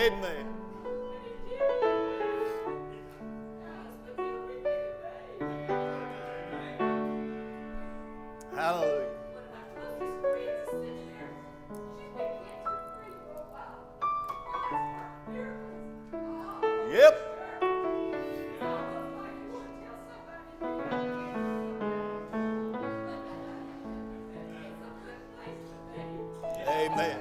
Amen. Hallelujah. Yep. Amen.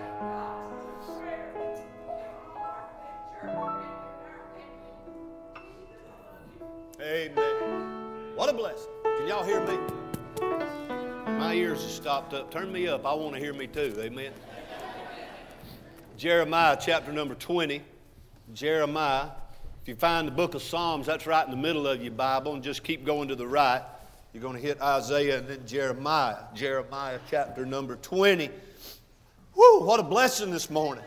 Amen. What a blessing. Can y'all hear me? My ears are stopped up. Turn me up. I want to hear me too. Amen. Jeremiah chapter number 20. Jeremiah. If you find the book of Psalms, that's right in the middle of your Bible, and just keep going to the right. You're going to hit Isaiah and then Jeremiah. Jeremiah chapter number 20. Woo, what a blessing this morning.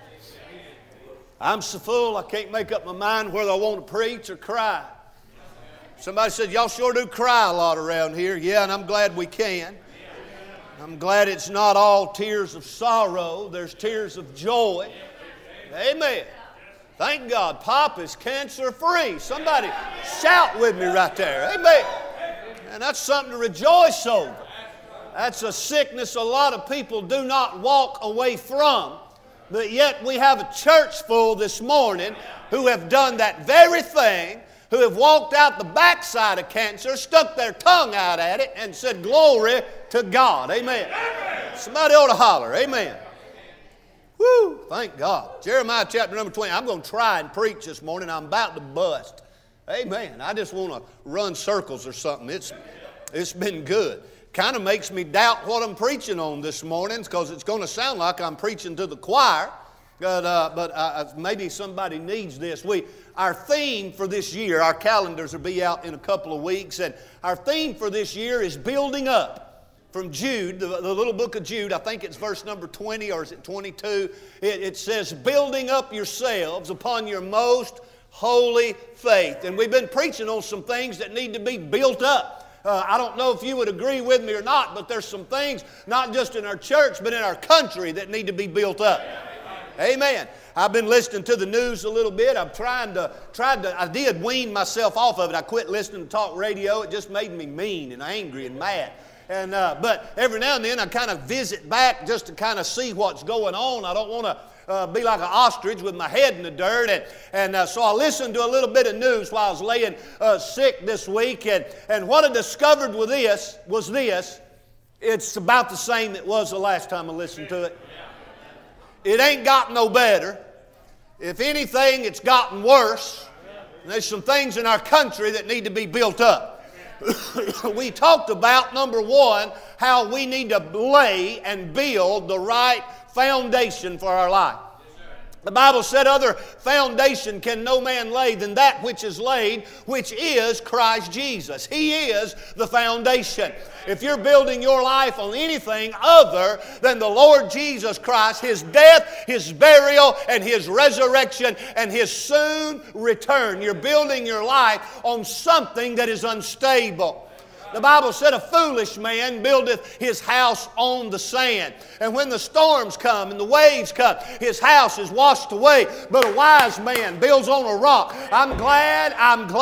I'm so full I can't make up my mind whether I want to preach or cry. Somebody said, y'all sure do cry a lot around here. Yeah, and I'm glad we can. I'm glad it's not all tears of sorrow. There's tears of joy. Amen. Thank God. Pop is cancer free. Somebody shout with me right there. Amen. And that's something to rejoice over. That's a sickness a lot of people do not walk away from. But yet we have a church full this morning who have done that very thing, who have walked out the backside of cancer, stuck their tongue out at it, and said, glory to God. Amen. Somebody ought to holler. Amen. Woo, thank God. Jeremiah chapter number 20. I'm going to try and preach this morning. I'm about to bust. Amen. I just want to run circles or something. It's been good. Kind of makes me doubt what I'm preaching on this morning because it's going to sound like I'm preaching to the choir. But maybe somebody needs this. Our theme for this year, our calendars will be out in a couple of weeks, and our theme for this year is building up. From Jude, the little book of Jude, I think it's verse number 20 or is it 22? It says, building up yourselves upon your most holy faith. And we've been preaching on some things that need to be built up. I don't know if you would agree with me or not, but there's some things, not just in our church, but in our country that need to be built up. Amen. I've been listening to the news a little bit. I did wean myself off of it. I quit listening to talk radio. It just made me mean and angry and mad. But every now and then I kind of visit back just to kind of see what's going on. I don't want to be like an ostrich with my head in the dirt. So I listened to a little bit of news while I was laying sick this week. And what I discovered with this was this. It's about the same it was the last time I listened to it. It ain't got no better. If anything, it's gotten worse. And there's some things in our country that need to be built up. We talked about, number one, how we need to lay and build the right foundation for our life. The Bible said, other foundation can no man lay than that which is laid, which is Christ Jesus. He is the foundation. If you're building your life on anything other than the Lord Jesus Christ, His death, His burial, and His resurrection, and His soon return, you're building your life on something that is unstable. The Bible said a foolish man buildeth his house on the sand. And when the storms come and the waves come, his house is washed away. But a wise man builds on a rock. I'm glad.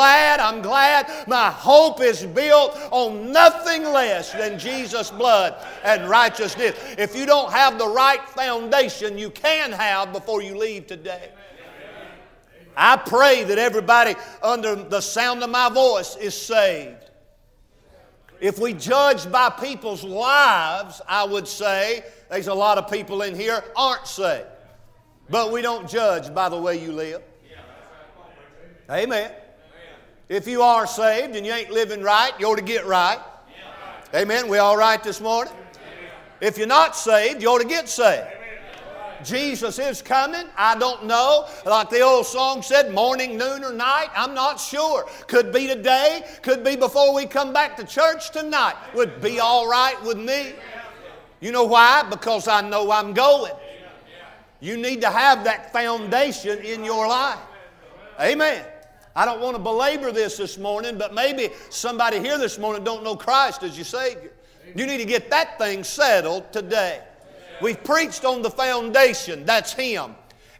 My hope is built on nothing less than Jesus' blood and righteousness. If you don't have the right foundation you can have before you leave today. I pray that everybody under the sound of my voice is saved. If we judge by people's lives, I would say there's a lot of people in here aren't saved. But we don't judge by the way you live. Amen. If you are saved and you ain't living right, you ought to get right. Amen. We all right this morning? If you're not saved, you ought to get saved. Jesus is coming. I don't know. Like the old song said, morning, noon, or night. I'm not sure. Could be today. Could be before we come back to church tonight. Would be all right with me. You know why? Because I know I'm going. You need to have that foundation in your life. Amen. I don't want to belabor this morning, but maybe somebody here this morning don't know Christ as your Savior. You need to get that thing settled today. We've preached on the foundation. That's Him.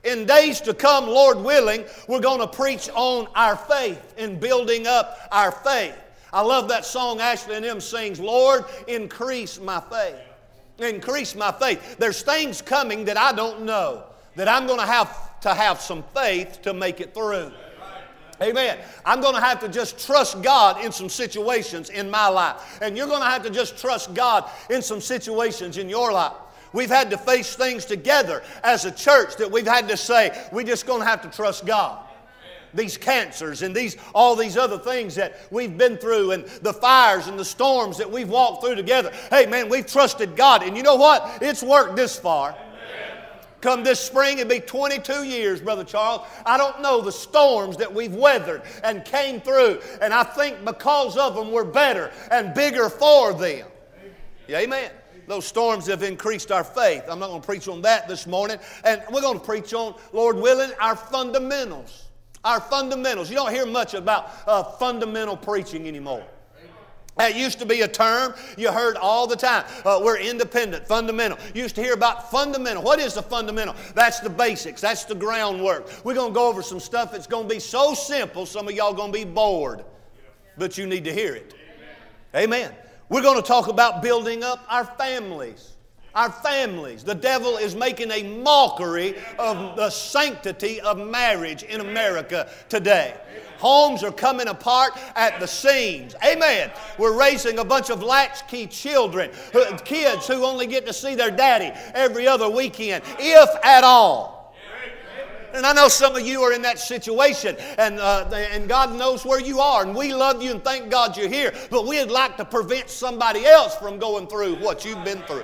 In days to come, Lord willing, we're going to preach on our faith and building up our faith. I love that song Ashley and them sings, Lord, increase my faith. Increase my faith. There's things coming that I don't know, that I'm going to have some faith to make it through. Amen. I'm going to have to just trust God in some situations in my life. And you're going to have to just trust God in some situations in your life. We've had to face things together as a church that we've had to say, we're just going to have to trust God. These cancers and all these other things that we've been through and the fires and the storms that we've walked through together. Hey man, we've trusted God. And you know what? It's worked this far. Come this spring, it'll be 22 years, Brother Charles. I don't know the storms that we've weathered and came through. And I think because of them, we're better and bigger for them. Yeah, amen. Those storms have increased our faith. I'm not going to preach on that this morning. And we're going to preach on, Lord willing, our fundamentals. Our fundamentals. You don't hear much about fundamental preaching anymore. That used to be a term you heard all the time. We're independent, fundamental. You used to hear about fundamental. What is the fundamental? That's the basics. That's the groundwork. We're going to go over some stuff that's going to be so simple, some of y'all are going to be bored. But you need to hear it. Amen. We're going to talk about building up our families. Our families. The devil is making a mockery of the sanctity of marriage in America today. Homes are coming apart at the seams. Amen. We're raising a bunch of latchkey children, kids who only get to see their daddy every other weekend, if at all. And I know some of you are in that situation, and God knows where you are, and we love you and thank God you're here, but we'd like to prevent somebody else from going through what you've been through.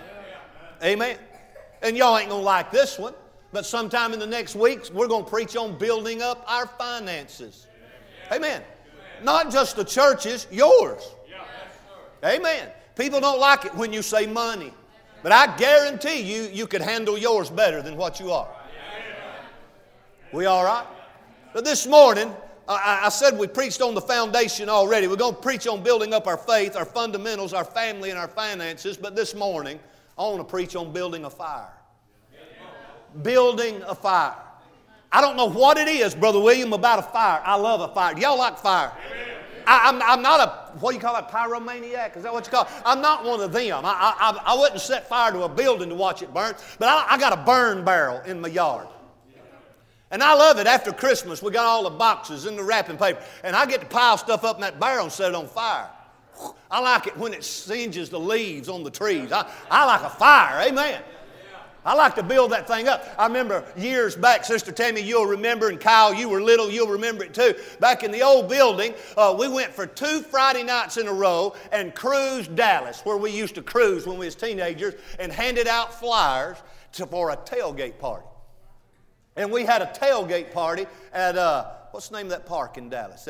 Amen. And y'all ain't going to like this one. But sometime in the next weeks, we're going to preach on building up our finances. Amen. Not just the church's, yours. Amen. People don't like it when you say money. But I guarantee you could handle yours better than what you are. We all right? But this morning, I said we preached on the foundation already. We're going to preach on building up our faith, our fundamentals, our family, and our finances. But this morning, I want to preach on building a fire. Building a fire. I don't know what it is, Brother William, about a fire. I love a fire. Y'all like fire? I'm not a, what do you call that, pyromaniac? Is that what you call it? I'm not one of them. I wouldn't set fire to a building to watch it burn, but I got a burn barrel in my yard. And I love it. After Christmas, we got all the boxes and the wrapping paper, and I get to pile stuff up in that barrel and set it on fire. I like it when it singes the leaves on the trees. I like a fire. Amen. I like to build that thing up. I remember years back, Sister Tammy, you'll remember, and Kyle, you were little, you'll remember it too. Back in the old building, we went for 2 Friday nights in a row and cruised Dallas, where we used to cruise when we was teenagers, and handed out flyers for a tailgate party. And we had a tailgate party at, what's the name of that park in Dallas?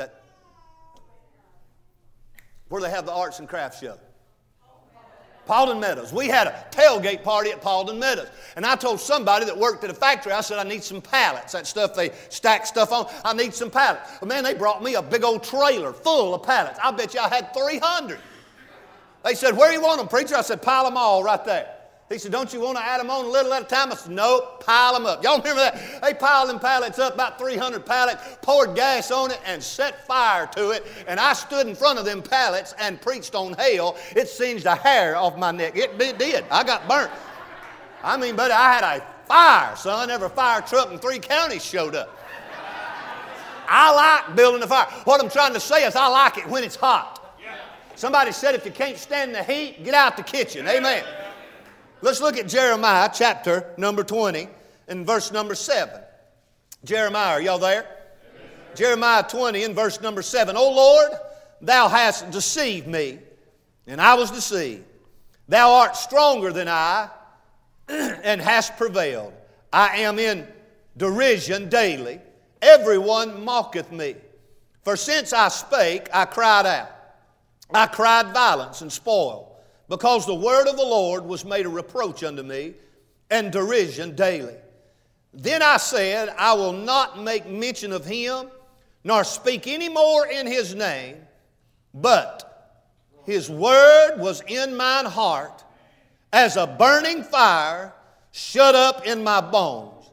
Where they have the arts and crafts show. Paulden Meadows. We had a tailgate party at Paulden Meadows. And I told somebody that worked at a factory, I said, I need some pallets. That stuff they stack stuff on. I need some pallets. Well, man, they brought me a big old trailer full of pallets. I bet you I had 300. They said, where do you want them, preacher? I said, pile them all right there. He said, don't you want to add them on a little at a time? I said, nope, pile them up. Y'all remember that? They piled them pallets up, about 300 pallets, poured gas on it, and set fire to it. And I stood in front of them pallets and preached on hell. It singed the hair off my neck. It did. I got burnt. I mean, buddy, I had a fire, son. Every fire truck in 3 counties showed up. I like building a fire. What I'm trying to say is I like it when it's hot. Somebody said if you can't stand the heat, get out the kitchen. Amen. Let's look at Jeremiah chapter number 20 and verse number 7. Jeremiah, are y'all there? Amen. Jeremiah 20 and verse number 7. O Lord, thou hast deceived me, and I was deceived. Thou art stronger than I, and hast prevailed. I am in derision daily. Everyone mocketh me. For since I spake, I cried out. I cried violence and spoil. Because the word of the Lord was made a reproach unto me, and derision daily. Then I said, I will not make mention of him, nor speak any more in his name, but his word was in mine heart, as a burning fire shut up in my bones.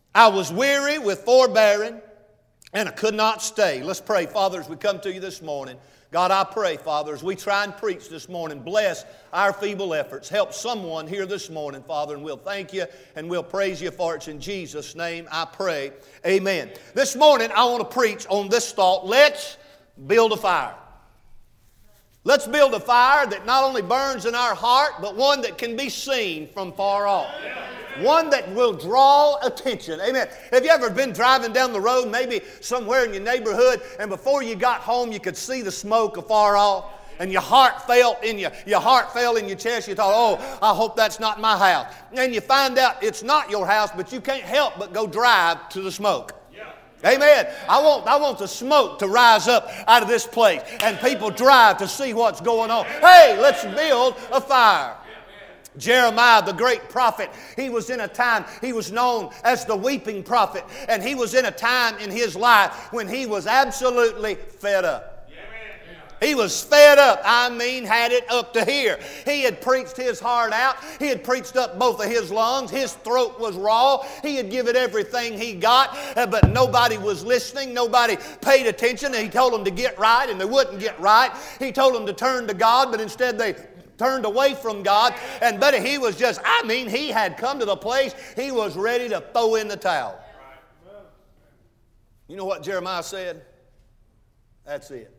I was weary with forbearing, and I could not stay. Let's pray. Father, as we come to you this morning, God, I pray, Father, as we try and preach this morning, bless our feeble efforts. Help someone here this morning, Father, and we'll thank you and we'll praise you for it. In Jesus' name I pray. Amen. This morning I want to preach on this thought. Let's build a fire. Let's build a fire that not only burns in our heart, but one that can be seen from far off. One that will draw attention. Amen. Have you ever been driving down the road, maybe somewhere in your neighborhood, and before you got home, you could see the smoke afar off, and your heart fell in your chest. You thought, oh, I hope that's not my house. And you find out it's not your house, but you can't help but go drive to the smoke. Amen. I want the smoke to rise up out of this place, and people drive to see what's going on. Hey, let's build a fire. Jeremiah, the great prophet, he was in a time, he was known as the weeping prophet, and he was in a time in his life when he was absolutely fed up. He was fed up. I mean, had it up to here. He had preached his heart out. He had preached up both of his lungs. His throat was raw. He had given everything he got, but nobody was listening. Nobody paid attention. And he told them to get right, and they wouldn't get right. He told them to turn to God, but instead they turned away from God. And but he was just, he had come to the place he was ready to throw in the towel. You know what Jeremiah said? That's it.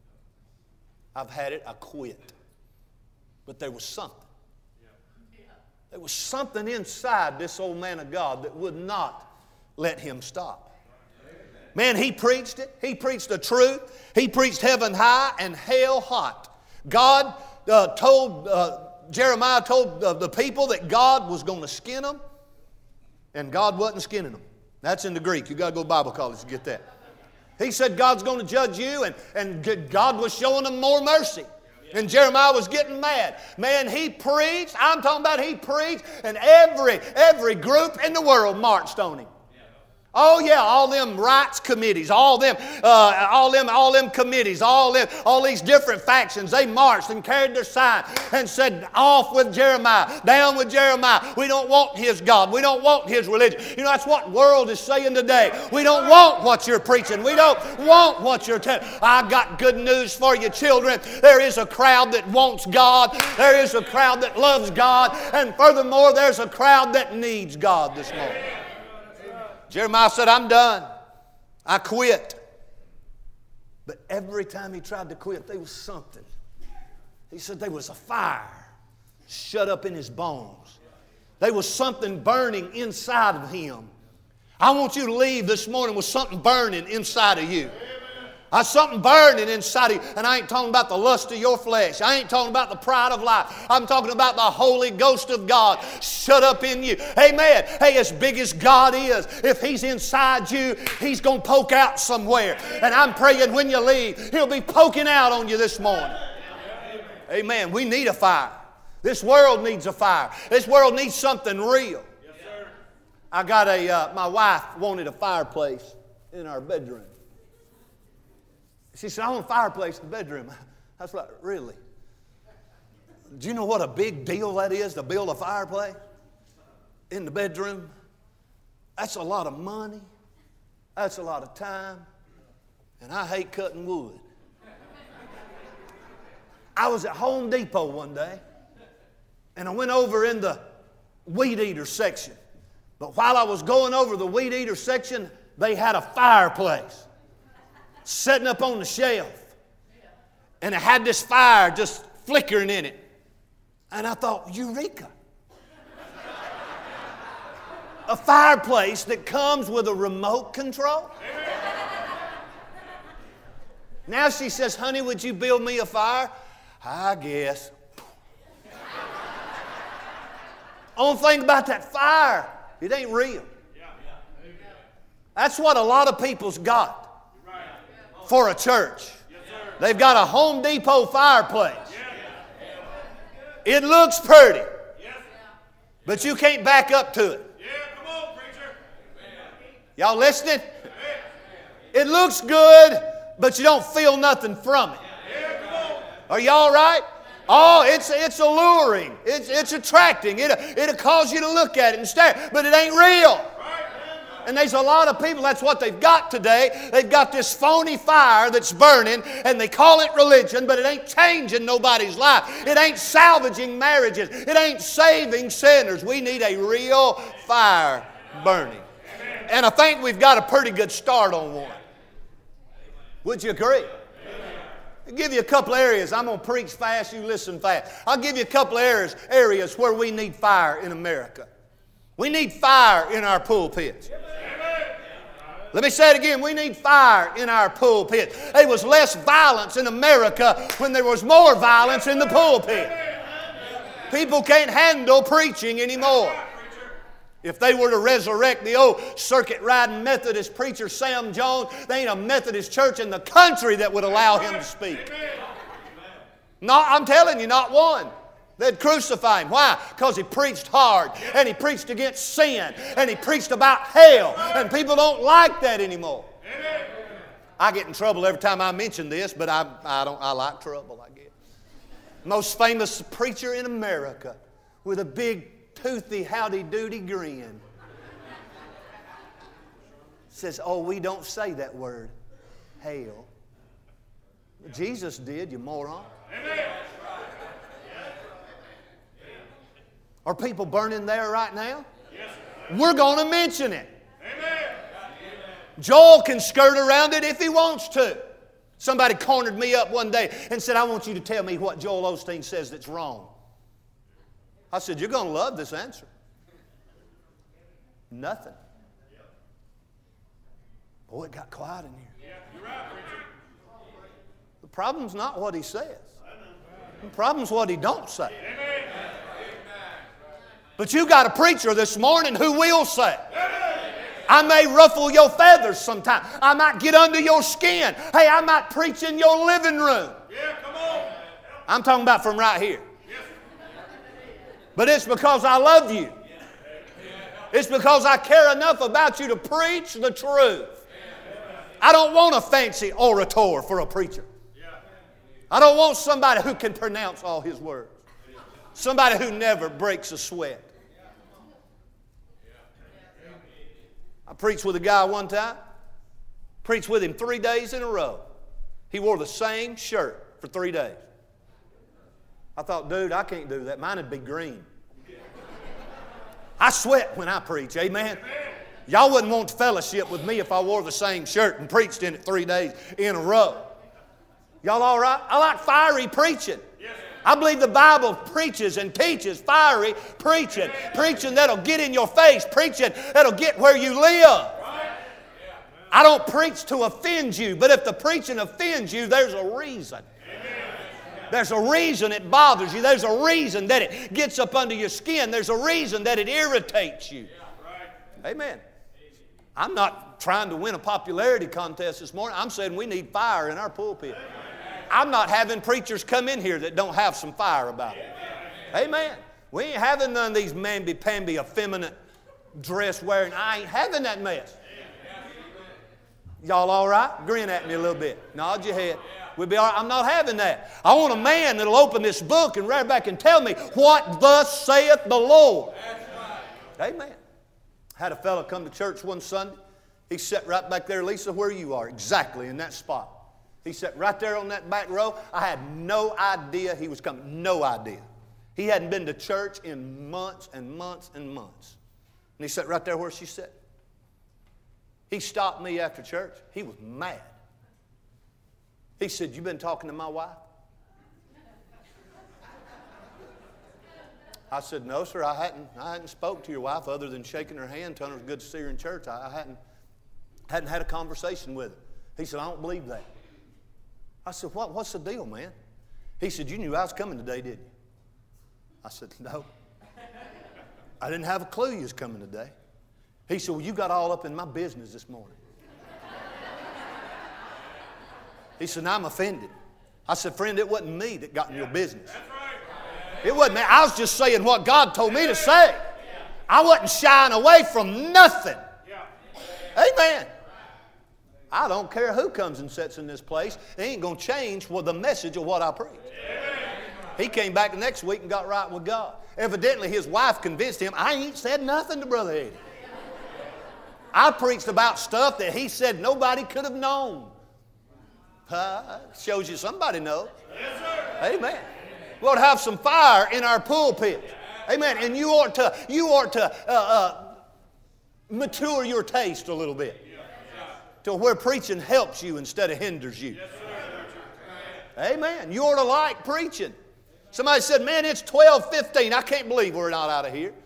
I've had it, I quit. But there was something. There was something inside this old man of God that would not let him stop. Man, he preached it. He preached the truth. He preached heaven high and hell hot. God Jeremiah told the people that God was going to skin them, and God wasn't skinning them. That's in the Greek. You've got to go to Bible college to get that. He said God's going to judge you, and God was showing them more mercy. And Jeremiah was getting mad. Man, he preached. I'm talking about he preached, and every group in the world marched on him. Oh yeah, all them rights committees, all them committees, all these different factions, they marched and carried their sign and said, off with Jeremiah, down with Jeremiah. We don't want his God. We don't want his religion. You know, that's what the world is saying today. We don't want what you're preaching. We don't want what you're telling. I got good news for you, children. There is a crowd that wants God. There is a crowd that loves God. And furthermore, there's a crowd that needs God this morning. Jeremiah said, I'm done. I quit. But every time he tried to quit, there was something. He said there was a fire shut up in his bones. There was something burning inside of him. I want you to leave this morning with something burning inside of you. Something burning inside of you. And I ain't talking about the lust of your flesh. I ain't talking about the pride of life. I'm talking about the Holy Ghost of God shut up in you. Amen. Hey, as big as God is, if He's inside you, He's going to poke out somewhere. And I'm praying when you leave, He'll be poking out on you this morning. Amen. We need a fire. This world needs a fire. This world needs something real. I got my wife wanted a fireplace in our bedroom. She said, I want a fireplace in the bedroom. I was like, really? Do you know what a big deal that is to build a fireplace in the bedroom? That's a lot of money. That's a lot of time. And I hate cutting wood. I was at Home Depot one day, and I went over in the weed eater section. But while I was going over the weed eater section, they had a fireplace setting up on the shelf. And it had this fire just flickering in it. And I thought, Eureka! A fireplace that comes with a remote control. Now she says, honey, would you build me a fire? I guess. Only thing about that fire, it ain't real. That's what a lot of people's got for a church. They've got a Home Depot fireplace. It looks pretty, but you can't back up to it. Y'all listening? It looks good, but you don't feel nothing from it. Are y'all right? Oh, it's alluring. It's attracting. It'll cause you to look at it and stare, but it ain't real. And there's a lot of people, that's what they've got today. They've got this phony fire that's burning, and they call it religion, but it ain't changing nobody's life. It ain't salvaging marriages. It ain't saving sinners. We need a real fire burning. And I think we've got a pretty good start on one. Would you agree? I'll give you a couple areas. I'm going to preach fast, you listen fast. I'll give you a couple areas where we need fire in America. We need fire in our pulpits. Let me say it again. We need fire in our pulpit. There was less violence in America when there was more violence in the pulpit. People can't handle preaching anymore. If they were to resurrect the old circuit-riding Methodist preacher Sam Jones, there ain't a Methodist church in the country that would allow him to speak. I'm telling you, not one. They'd crucify him. Why? Because he preached hard, and he preached against sin, and he preached about hell, and people don't like that anymore. I get in trouble every time I mention this, but I like trouble, I guess. Most famous preacher in America with a big toothy howdy-doody grin says, oh, we don't say that word, hell. Jesus did, you moron. Amen. Are people burning there right now? Yes, we're going to mention it. Amen. Joel can skirt around it if he wants to. Somebody cornered me up one day and said, I want you to tell me what Joel Osteen says that's wrong. I said, you're going to love this answer. Nothing. Boy, it got quiet in here. Yeah, you're right, preacher. The problem's not what he says. The problem's what he don't say. Amen. But you got a preacher this morning who will say, I may ruffle your feathers sometime. I might get under your skin. Hey, I might preach in your living room. Yeah, come on. I'm talking about from right here. But it's because I love you. It's because I care enough about you to preach the truth. I don't want a fancy orator for a preacher. I don't want somebody who can pronounce all his words. Somebody who never breaks a sweat. I preached with a guy one time. Preached with him 3 days in a row. He wore the same shirt for 3 days. I thought, dude, I can't do that. Mine would be green. I sweat when I preach, amen? Y'all wouldn't want fellowship with me if I wore the same shirt and preached in it 3 days in a row. Y'all all right? I like fiery preaching. I believe the Bible preaches and teaches fiery preaching. Preaching that'll get in your face. Preaching that'll get where you live. I don't preach to offend you, but if the preaching offends you, there's a reason. There's a reason it bothers you. There's a reason that it gets up under your skin. There's a reason that it irritates you. Amen. I'm not trying to win a popularity contest this morning. I'm saying we need fire in our pulpit. I'm not having preachers come in here that don't have some fire about it. Amen. We ain't having none of these mamby-pamby, effeminate dress wearing. I ain't having that mess. Y'all all right? Grin at me a little bit. Nod your head. We'll be all right. I'm not having that. I want a man that'll open this book and right back and tell me what thus saith the Lord. Amen. Had a fellow come to church one Sunday. He sat right back there, Lisa, where you are, exactly in that spot. He sat right there on that back row. I had no idea he was coming. No idea. He hadn't been to church in months and months and months. And he sat right there where she sat. He stopped me after church. He was mad. He said, "You been talking to my wife?" I said, "No, sir, I hadn't spoke to your wife other than shaking her hand, telling her it was good to see her in church. I hadn't had a conversation with her." He said, "I don't believe that." I said, "What's the deal, man?" He said, "You knew I was coming today, didn't you?" I said, "No. I didn't have a clue you was coming today." He said, "Well, you got all up in my business this morning." He said, "Now I'm offended." I said, "Friend, it wasn't me that got in your business. It wasn't me. I was just saying what God told me to say. I wasn't shying away from nothing." Amen. I don't care who comes and sits in this place. It ain't going to change the message of what I preach. He came back the next week and got right with God. Evidently, his wife convinced him, "I ain't said nothing to Brother Eddie." I preached about stuff that he said nobody could have known. Shows you somebody knows. Yes, sir. Amen. We ought to have some fire in our pulpit. Amen. And you ought to mature your taste a little bit to where preaching helps you instead of hinders you. Amen. You ought to like preaching. Somebody said, man, it's 12:15. I can't believe we're not out of here.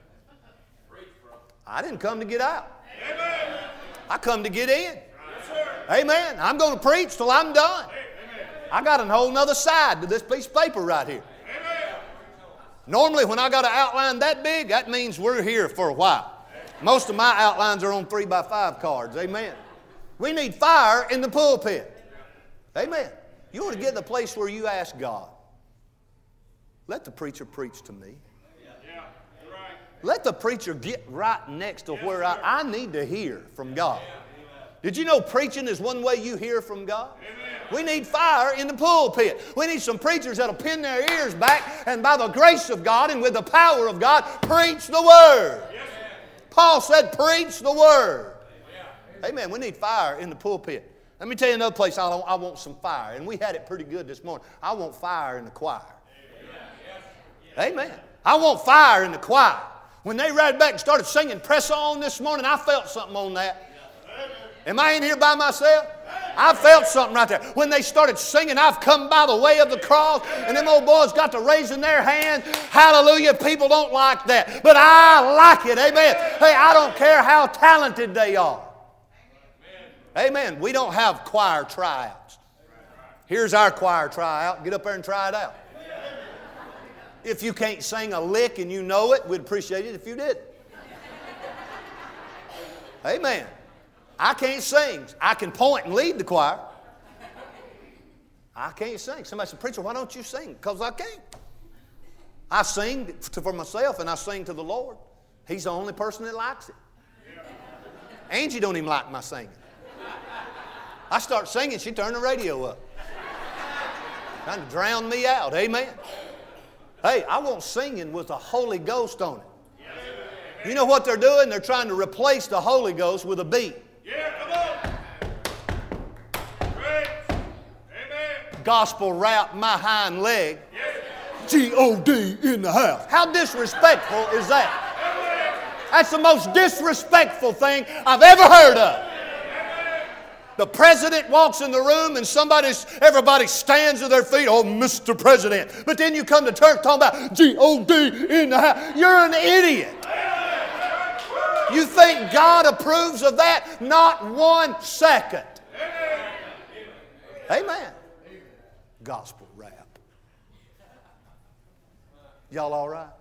I didn't come to get out. I come to get in. Amen. I'm going to preach till I'm done. I got a whole nother side to this piece of paper right here. Normally when I got an outline that big, that means we're here for a while. Most of my outlines are on 3x5 cards. Amen. We need fire in the pulpit. Amen. You ought to get in a place where you ask God, let the preacher preach to me. Let the preacher get right next to where I need to hear from God. Did you know preaching is one way you hear from God? We need fire in the pulpit. We need some preachers that'll pin their ears back and by the grace of God and with the power of God, preach the Word. Paul said, preach the Word. Amen. We need fire in the pulpit. Let me tell you another place I want some fire. And we had it pretty good this morning. I want fire in the choir. Amen. I want fire in the choir. When they ran back and started singing Press On this morning, I felt something on that. Am I in here by myself? I felt something right there. When they started singing, I've come by the way of the cross, and them old boys got to raising their hand. Hallelujah. People don't like that. But I like it. Amen. Hey, I don't care how talented they are. Amen. We don't have choir tryouts. Here's our choir tryout. Get up there and try it out. If you can't sing a lick and you know it, we'd appreciate it if you did. Amen. I can't sing. I can point and lead the choir. I can't sing. Somebody said, preacher, why don't you sing? Because I can't. I sing for myself and I sing to the Lord. He's the only person that likes it. Angie don't even like my singing. I start singing, she turned the radio up. Trying to drown me out. Amen. Hey, I want singing with the Holy Ghost on it. You know what they're doing? They're trying to replace the Holy Ghost with a beat. Yeah, come on. Great. Amen. Gospel rap, my hind leg. G-O-D in the house. How disrespectful is that? That's the most disrespectful thing I've ever heard of. The president walks in the room and everybody stands to their feet. Oh, Mr. President. But then you come to church talking about G-O-D in the house. You're an idiot. You think God approves of that? Not 1 second. Amen. Gospel rap. Y'all all right?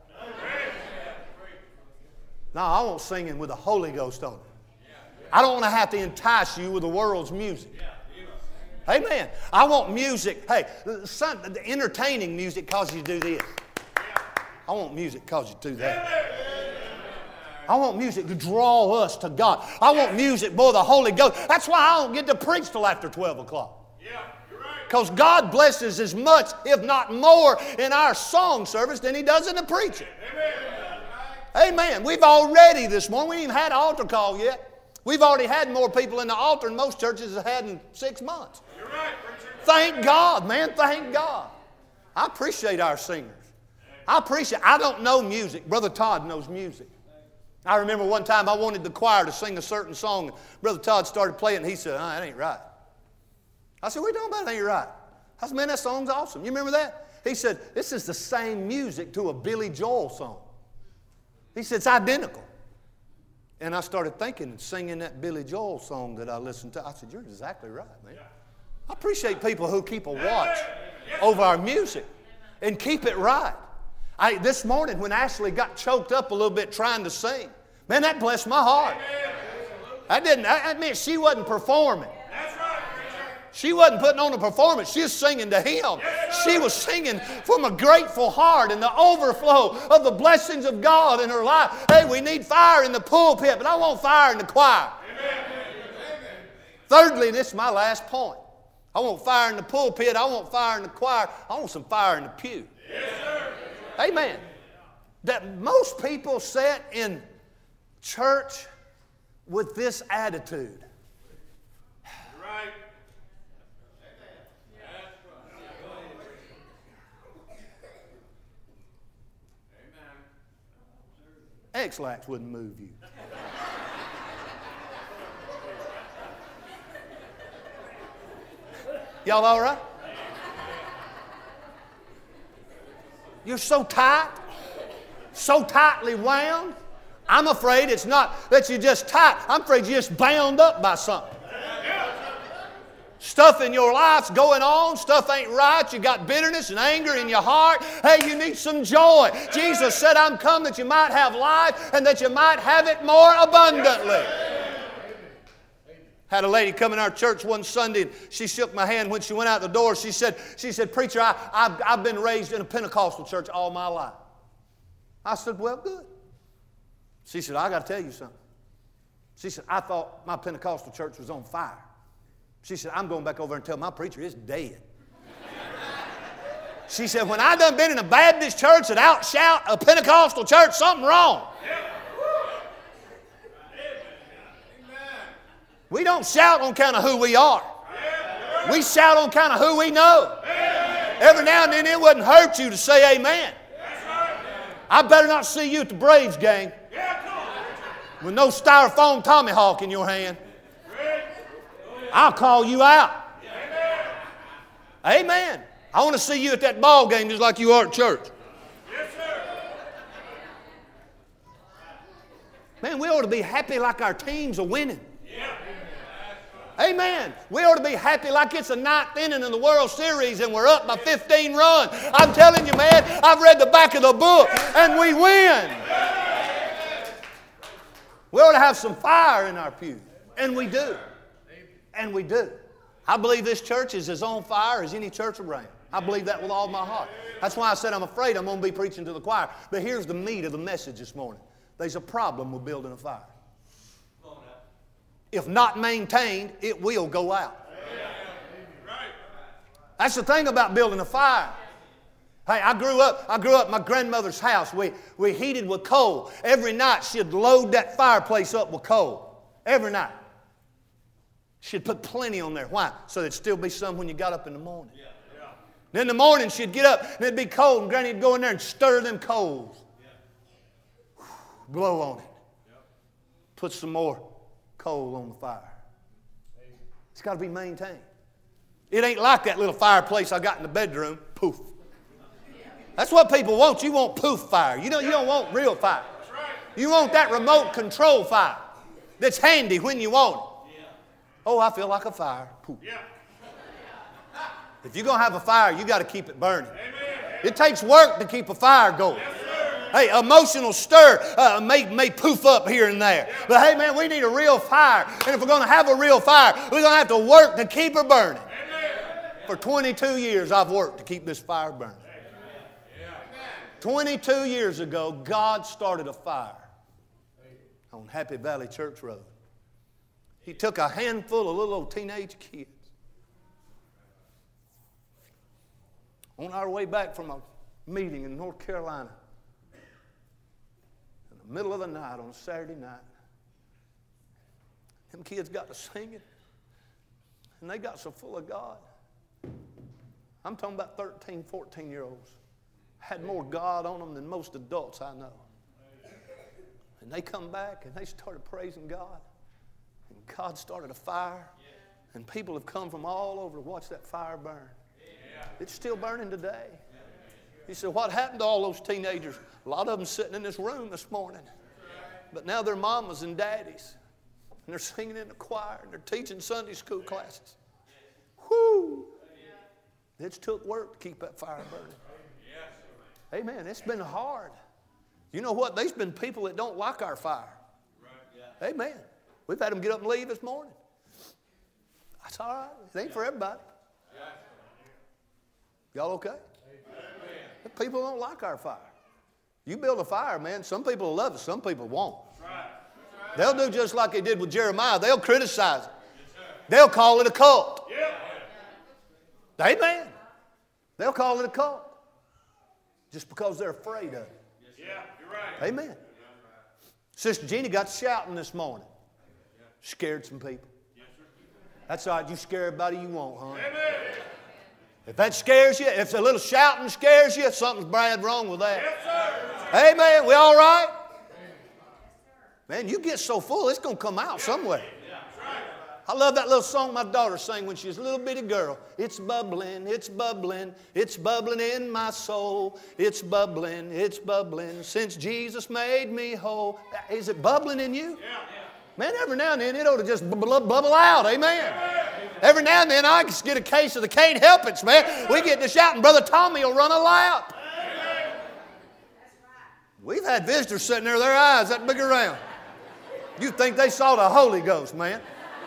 No, I want singing with the Holy Ghost on it. I don't want to have to entice you with the world's music. Amen. I want music. Hey, the entertaining music causes you to do this. I want music causes you to do that. I want music to draw us to God. I want music, boy, the Holy Ghost. That's why I don't get to preach till after 12 o'clock. Because God blesses as much, if not more, in our song service than He does in the preaching. Amen. We've already this morning, we ain't even had an altar call yet. We've already had more people in the altar than most churches have had in 6 months. You're right, preacher. Thank God, man. Thank God. I appreciate our singers. I don't know music. Brother Todd knows music. I remember one time I wanted the choir to sing a certain song. Brother Todd started playing and he said, that ain't right. I said, what are you talking about? It ain't right. I said, man, that song's awesome. You remember that? He said, this is the same music to a Billy Joel song. He said, it's identical. And I started thinking and singing that Billy Joel song that I listened to. I said, you're exactly right, man. I appreciate people who keep a watch over our music and keep it right. This morning when Ashley got choked up a little bit trying to sing, man, that blessed my heart. That meant she wasn't performing. She wasn't putting on a performance. She was singing to Him. She was singing from a grateful heart and the overflow of the blessings of God in her life. Hey, we need fire in the pulpit, but I want fire in the choir. Thirdly, and this is my last point. I want fire in the pulpit. I want fire in the choir. I want some fire in the pew. Amen. That most people sit in church with this attitude. Right. X-Lax wouldn't move you. Y'all all right? You're so tight, so tightly wound. I'm afraid it's not that you're just tight. I'm afraid you're just bound up by something. Stuff in your life's going on. Stuff ain't right. You got bitterness and anger in your heart. Hey, you need some joy. Jesus said, I'm come that you might have life and that you might have it more abundantly. Had a lady come in our church one Sunday, and she shook my hand when she went out the door. She said, Preacher, I've been raised in a Pentecostal church all my life. I said, well, good. She said, I got to tell you something. She said, I thought my Pentecostal church was on fire. She said, I'm going back over and tell my preacher it's dead. She said, when I done been in a Baptist church that outshout a Pentecostal church, something wrong. We don't shout on account of who we are. We shout on account of who we know. Every now and then it wouldn't hurt you to say amen. I better not see you at the Braves game with no styrofoam tomahawk in your hand. I'll call you out. Amen. I want to see you at that ball game just like you are at church. Man, we ought to be happy like our teams are winning. Amen. We ought to be happy like it's the ninth inning in the World Series and we're up by 15 runs. I'm telling you, man, I've read the back of the book and we win. We ought to have some fire in our pew. And we do. And we do. I believe this church is as on fire as any church around. I believe that with all my heart. That's why I said I'm afraid I'm going to be preaching to the choir. But here's the meat of the message this morning. There's a problem with building a fire. If not maintained, it will go out. That's the thing about building a fire. Hey, I grew up at my grandmother's house. We heated with coal. Every night she'd load that fireplace up with coal. Every night. She'd put plenty on there. Why? So there'd still be some when you got up in the morning. Then in the morning she'd get up and it'd be cold and Granny'd go in there and stir them coals. Blow on it. Put some more coal on the fire. It's got to be maintained. It ain't like that little fireplace I got in the bedroom. Poof. That's what people want. You want poof fire. You don't want real fire. You want that remote control fire that's handy when you want it. Oh, I feel like a fire. Poof. If you're going to have a fire, you got to keep it burning. It takes work to keep a fire going. Hey, emotional stir may poof up here and there. But hey, man, we need a real fire. And if we're going to have a real fire, we're going to have to work to keep her burning. For 22 years, I've worked to keep this fire burning. 22 years ago, God started a fire on Happy Valley Church Road. He took a handful of little old teenage kids. On our way back from a meeting in North Carolina, middle of the night on a Saturday night, them kids got to singing, and they got so full of God. I'm talking about 13, 14-year-olds. Had more God on them than most adults I know. And they come back, and they started praising God. And God started a fire, and people have come from all over to watch that fire burn. It's still burning today. He said, what happened to all those teenagers? A lot of them sitting in this room this morning. But now they're mamas and daddies. And they're singing in the choir. And they're teaching Sunday school classes. Whoo! It's took work to keep that fire burning. Amen. It's been hard. You know what? There's been people that don't like our fire. Amen. We've had them get up and leave this morning. That's all right. It ain't for everybody. Y'all okay? People don't like our fire. You build a fire, man, some people will love it, some people won't. They'll do just like they did with Jeremiah. They'll criticize it. They'll call it a cult. Amen. They'll call it a cult just because they're afraid of it. Amen. Sister Jeannie got shouting this morning. Scared some people. That's all right. You scare everybody you want, huh? If that scares you, if a little shouting scares you, something's bad wrong with that. Amen. We all right? Man, you get so full, it's going to come out somewhere. I love that little song my daughter sang when she was a little bitty girl. It's bubbling, it's bubbling, it's bubbling in my soul. It's bubbling, since Jesus made me whole. Is it bubbling in you? Man, every now and then it ought to just bubble out. Amen. Every now and then I just get a case of the can't help it, man. We get to shouting, Brother Tommy will run a lap. We've had visitors sitting there, their eyes that big around. You'd think they saw the Holy Ghost, man.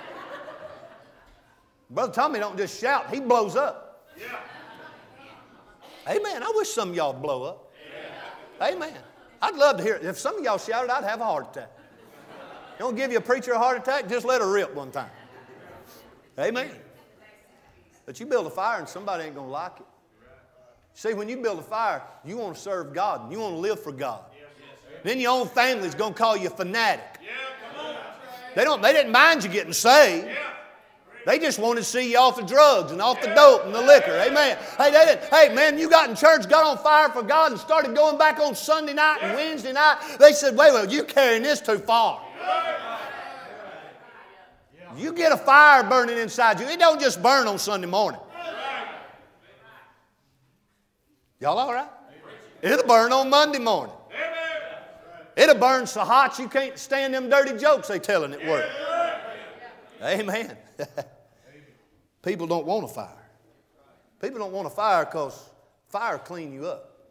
Brother Tommy don't just shout, he blows up. Amen. I wish some of y'all blow up. Amen. I'd love to hear it. If some of y'all shouted, I'd have a heart attack. Don't give you a preacher a heart attack, just let her rip one time. Amen. But you build a fire and somebody ain't going to like it. See, when you build a fire, you want to serve God and you want to live for God. Then your own family's going to call you a fanatic. They didn't mind you getting saved. They just wanted to see you off the drugs and off the dope and the liquor. Amen. Hey, man, you got in church, got on fire for God, and started going back on Sunday night and Wednesday night. They said, wait, you're carrying this too far. You get a fire burning inside you. It don't just burn on Sunday morning. Y'all all right? It'll burn on Monday morning. It'll burn so hot you can't stand them dirty jokes they telling at work. Amen. People don't want a fire. People don't want a fire because fire will clean you up.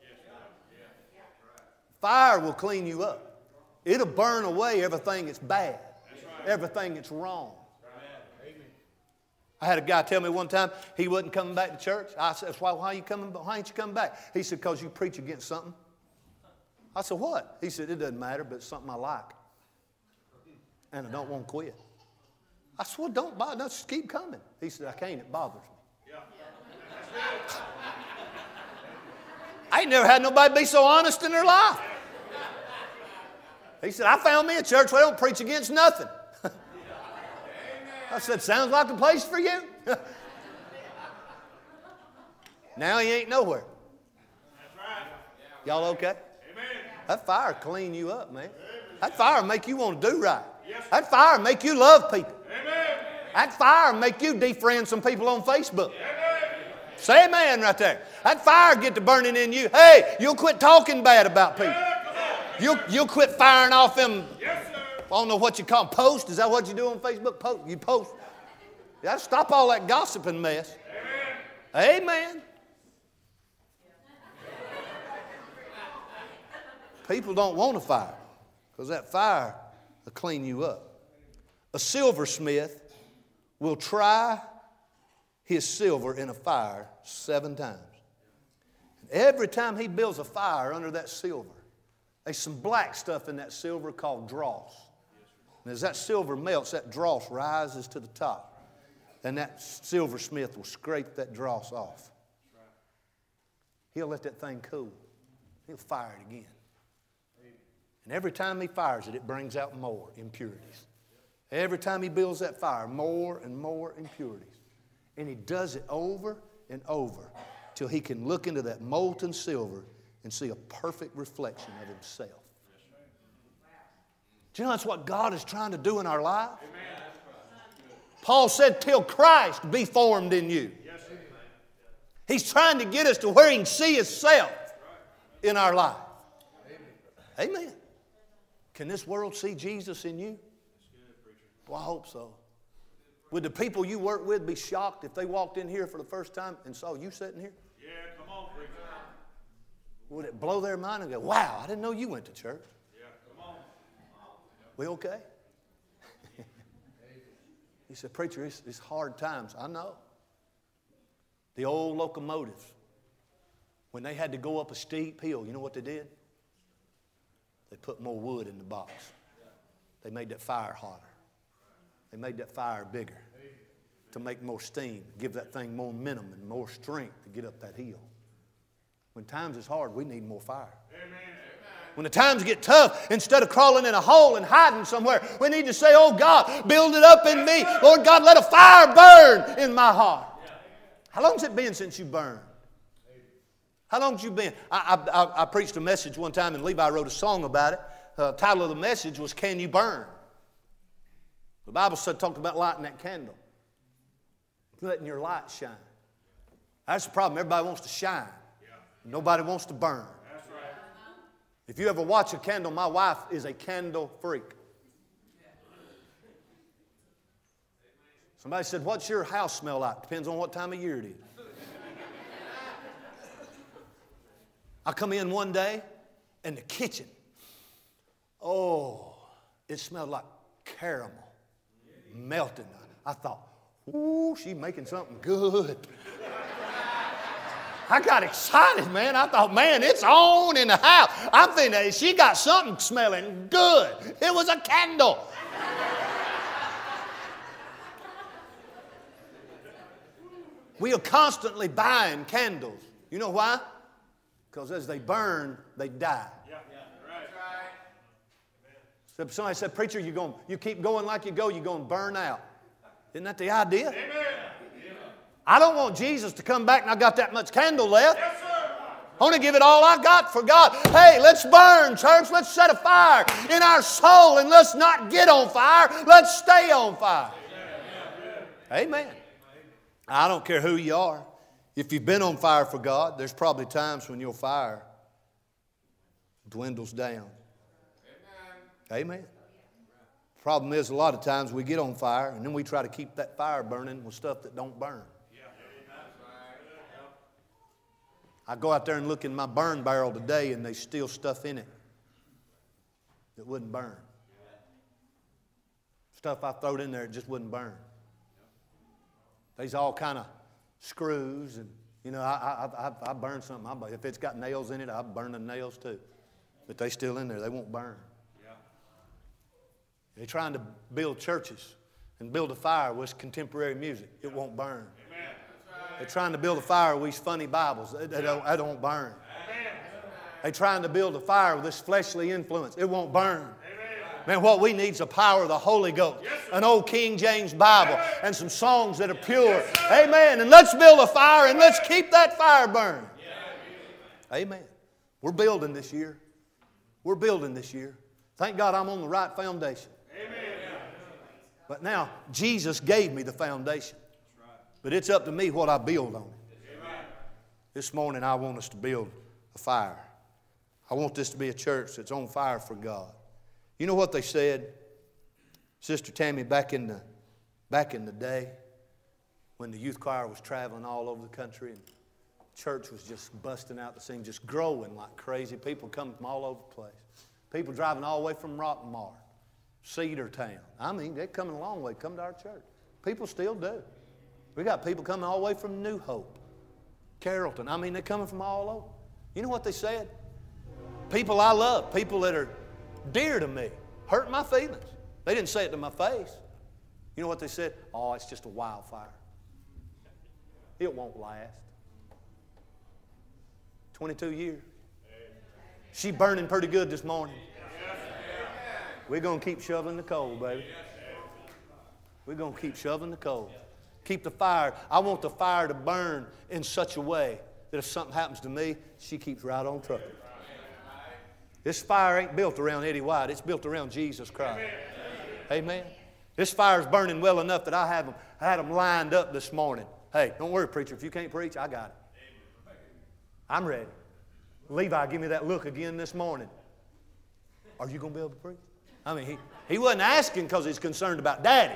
Fire will clean you up. It'll burn away everything that's bad, everything that's wrong. I had a guy tell me one time he wasn't coming back to church. I said, why ain't you coming back? He said, because you preach against something. I said, what? He said, it doesn't matter, but it's something I like. And I don't want to quit. I said, well, don't bother. No, just keep coming. He said, I can't. It bothers me. I ain't never had nobody be so honest in their life. He said, I found me a church where they don't preach against nothing. I said, sounds like a place for you. Now he ain't nowhere. Y'all okay? That fire clean you up, man. That fire make you want to do right. That fire make you love people. That fire make you defriend some people on Facebook. Say amen right there. That fire get to burning in you. Hey, you'll quit talking bad about people. You'll quit firing off them. I don't know what you call them, post. Is that what you do on Facebook? Post. You post. You got to stop all that gossiping mess. Amen. People don't want a fire because that fire will clean you up. A silversmith will try his silver in a fire 7 times. And every time he builds a fire under that silver, there's some black stuff in that silver called dross. And as that silver melts, that dross rises to the top. And that silversmith will scrape that dross off. He'll let that thing cool. He'll fire it again. And every time he fires it, it brings out more impurities. Every time he builds that fire, more and more impurities. And he does it over and over till he can look into that molten silver and see a perfect reflection of himself. Do you know that's what God is trying to do in our life? Paul said, till Christ be formed in you. He's trying to get us to where he can see himself in our life. Amen. Can this world see Jesus in you? Well, I hope so. Would the people you work with be shocked if they walked in here for the first time and saw you sitting here? Yeah, come on, preacher. Would it blow their mind and go, wow, I didn't know you went to church? Yeah, come on. We okay? He said, preacher, it's hard times. I know. The old locomotives, when they had to go up a steep hill, you know what they did? They put more wood in the box. They made that fire hotter. They made that fire bigger to make more steam, give that thing more momentum and more strength to get up that hill. When times is hard, we need more fire. When the times get tough, instead of crawling in a hole and hiding somewhere, we need to say, oh God, build it up in me. Lord God, let a fire burn in my heart. How long has it been since you burned? How long has you been? I preached a message one time and Levi wrote a song about it. The title of the message was, Can You Burn? The Bible talked about lighting that candle. Letting your light shine. That's the problem. Everybody wants to shine. Nobody wants to burn. That's right. If you ever watch a candle, my wife is a candle freak. Somebody said, what's your house smell like? Depends on what time of year it is. I come in one day and the kitchen, oh, it smelled like caramel melting. I thought, ooh, she's making something good. I got excited, man. I thought, man, it's on in the house. I'm thinking, she got something smelling good. It was a candle. We are constantly buying candles. You know why? Because as they burn, they die. Yeah. Right. So somebody said, preacher, you keep going like you go, you're going to burn out. Isn't that the idea? Amen. I don't want Jesus to come back and I got that much candle left. Yes, sir. I want to give it all I got for God. Hey, let's burn, church. Let's set a fire in our soul and let's not get on fire. Let's stay on fire. Amen. I don't care who you are. If you've been on fire for God, there's probably times when your fire dwindles down. Amen. Problem is, a lot of times we get on fire and then we try to keep that fire burning with stuff that don't burn. I go out there and look in my burn barrel today and there's still stuff in it that wouldn't burn. Stuff I throwed in there, it just wouldn't burn. There's all kind of screws and, you know, I burn something. If it's got nails in it, I burn the nails too. But they're still in there. They won't burn. They're trying to build churches and build a fire with contemporary music. It won't burn. Amen. They're trying to build a fire with these funny Bibles. They don't burn. Amen. They're trying to build a fire with this fleshly influence. It won't burn. Amen. Man, what we need is the power of the Holy Ghost. Yes, an old King James Bible and some songs that are pure. Amen. And let's build a fire and let's keep that fire burning. Amen. We're building this year. We're building this year. Thank God I'm on the right foundation. But now, Jesus gave me the foundation. But it's up to me what I build on it. This morning, I want us to build a fire. I want this to be a church that's on fire for God. You know what they said, Sister Tammy, back in the day when the youth choir was traveling all over the country and church was just busting out the scene, just growing like crazy. People coming from all over the place. People driving all the way from Rockmart, Cedartown. I mean, they're coming a long way. Come to our church. People still do. We got people coming all the way from New Hope, Carrollton. I mean, they're coming from all over. You know what they said? People I love, people that are dear to me, hurt my feelings. They didn't say it to my face. You know what they said? Oh, it's just a wildfire. It won't last. 22 years. She's burning pretty good this morning. We're going to keep shoveling the coal, baby. We're going to keep shoveling the coal. Keep the fire. I want the fire to burn in such a way that if something happens to me, she keeps right on trucking. This fire ain't built around Eddie White. It's built around Jesus Christ. Amen. This fire's burning well enough that I had them lined up this morning. Hey, don't worry, preacher. If you can't preach, I got it. I'm ready. Levi, give me that look again this morning. Are you going to be able to preach? I mean, he wasn't asking because he's concerned about Daddy.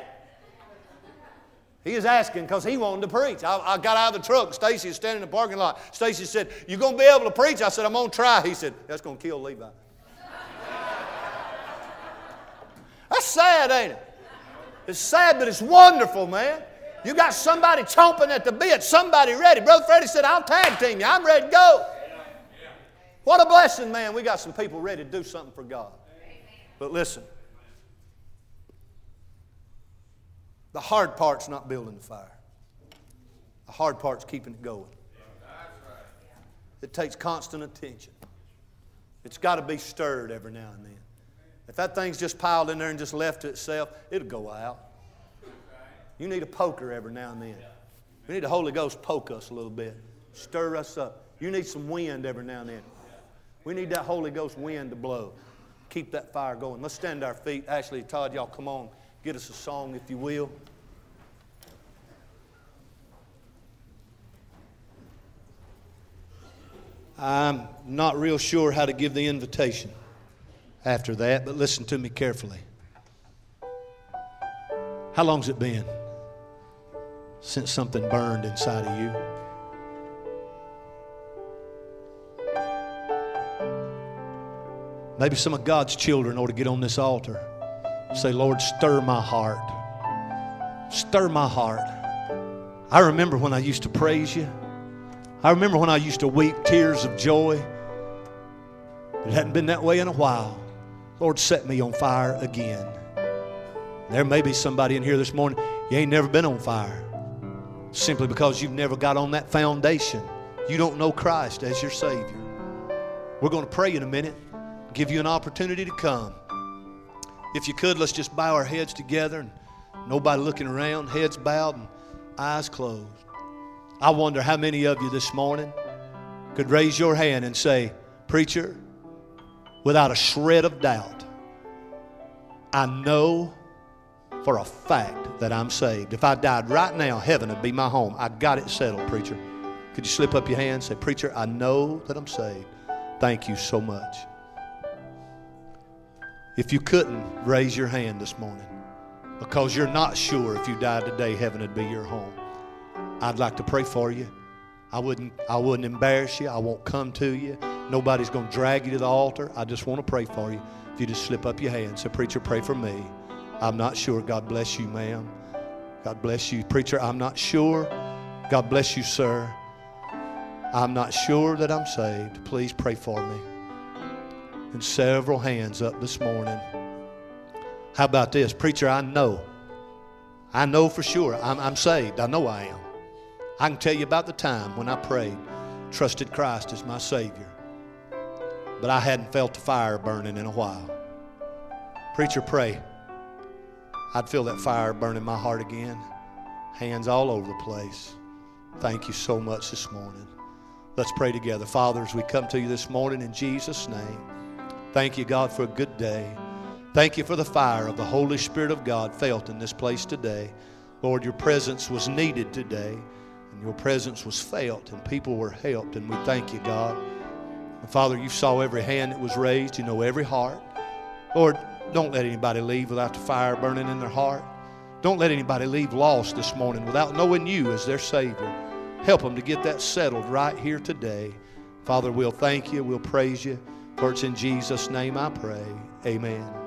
He was asking because he wanted to preach. I got out of the truck. Stacy was standing in the parking lot. Stacy said, you going to be able to preach? I said, I'm going to try. He said, that's going to kill Levi. That's sad, ain't it? It's sad, but it's wonderful, man. You got somebody chomping at the bit, somebody ready. Brother Freddie said, I'll tag team you. I'm ready to go. What a blessing, man. We got some people ready to do something for God. But listen, the hard part's not building the fire. The hard part's keeping it going. It takes constant attention. It's got to be stirred every now and then. If that thing's just piled in there and just left to itself, it'll go out. You need a poker every now and then. We need the Holy Ghost poke us a little bit. Stir us up. You need some wind every now and then. We need that Holy Ghost wind to blow. Keep that fire going. Let's stand to our feet. Ashley, Todd, y'all come on. Get us a song if you will. I'm not real sure how to give the invitation after that, but listen to me carefully. How long's it been since something burned inside of you? Maybe some of God's children ought to get on this altar and say, Lord, stir my heart. Stir my heart. I remember when I used to praise you. I remember when I used to weep tears of joy. It hadn't been that way in a while. Lord, set me on fire again. There may be somebody in here this morning, you ain't never been on fire. Simply because you've never got on that foundation. You don't know Christ as your Savior. We're going to pray in a minute. Give you an opportunity to come. If you could, let's just bow our heads together and nobody looking around, heads bowed and eyes closed. I wonder how many of you this morning could raise your hand and say, Preacher, without a shred of doubt, I know for a fact that I'm saved. If I died right now, heaven would be my home. I got it settled, preacher. Could you slip up your hand and say, Preacher, I know that I'm saved. Thank you so much. If you couldn't raise your hand this morning because you're not sure if you died today, heaven would be your home, I'd like to pray for you. I wouldn't embarrass you. I won't come to you. Nobody's going to drag you to the altar. I just want to pray for you. If you just slip up your hand and say, Preacher, pray for me. I'm not sure. God bless you, ma'am. God bless you. Preacher, I'm not sure. God bless you, sir. I'm not sure that I'm saved. Please pray for me. And several hands up this morning. How about this? Preacher, I know for sure I'm saved. I know I am. I can tell you about the time when I prayed, trusted Christ as my Savior. But I hadn't felt the fire burning in a while. Preacher, pray. I'd feel that fire burn in my heart again. Hands all over the place. Thank you so much this morning. Let's pray together. Father, as we come to you this morning in Jesus' name, thank you, God, for a good day. Thank you for the fire of the Holy Spirit of God felt in this place today. Lord, your presence was needed today, and your presence was felt, and people were helped, and we thank you, God. And Father, you saw every hand that was raised. You know every heart. Lord, don't let anybody leave without the fire burning in their heart. Don't let anybody leave lost this morning without knowing you as their Savior. Help them to get that settled right here today. Father, we'll thank you. We'll praise you. For it's in Jesus' name I pray. Amen.